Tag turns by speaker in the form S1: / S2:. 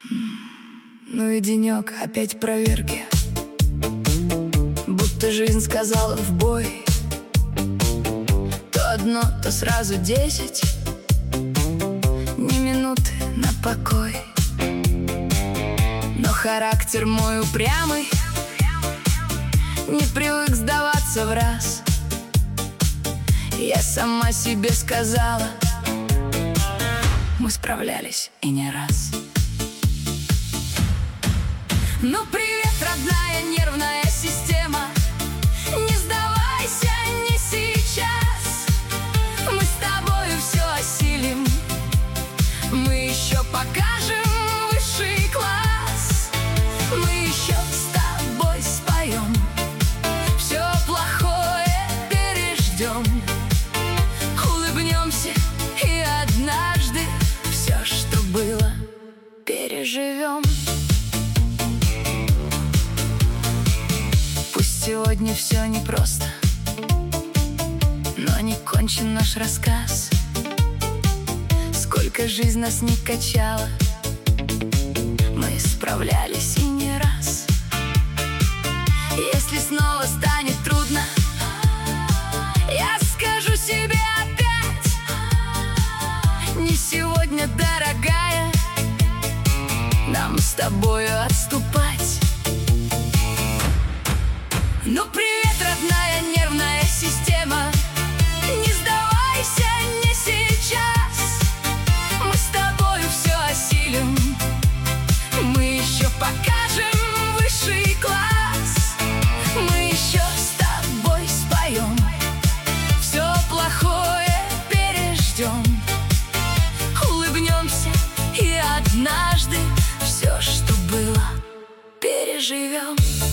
S1: Ну и денек, опять проверки. Будто жизнь сказала в бой. То одно, то сразу 10. Ни минуты на покой. Но характер мой упрямый, не привык сдаваться в раз. Я сама себе сказала, мы справлялись и не раз. Ну привет, родная нервная система, не сдавайся не сейчас. Мы с тобою все осилим, мы еще покажем высший класс. Мы еще с тобой споем, все плохое переждем. Улыбнемся и однажды все, что было, переживем. Пусть сегодня все непросто, но не кончен наш рассказ. Сколько жизнь нас не качала, мы справлялись и не раз. Если снова станет трудно, я скажу себе опять: не сегодня, дорогая, нам с тобою отступать. Ну привет, родная нервная система, не сдавайся не сейчас. Мы с тобою все осилим, мы еще покажем высший класс. Мы еще с тобой споем, все плохое переждем. Улыбнемся и однажды все, что было, переживем.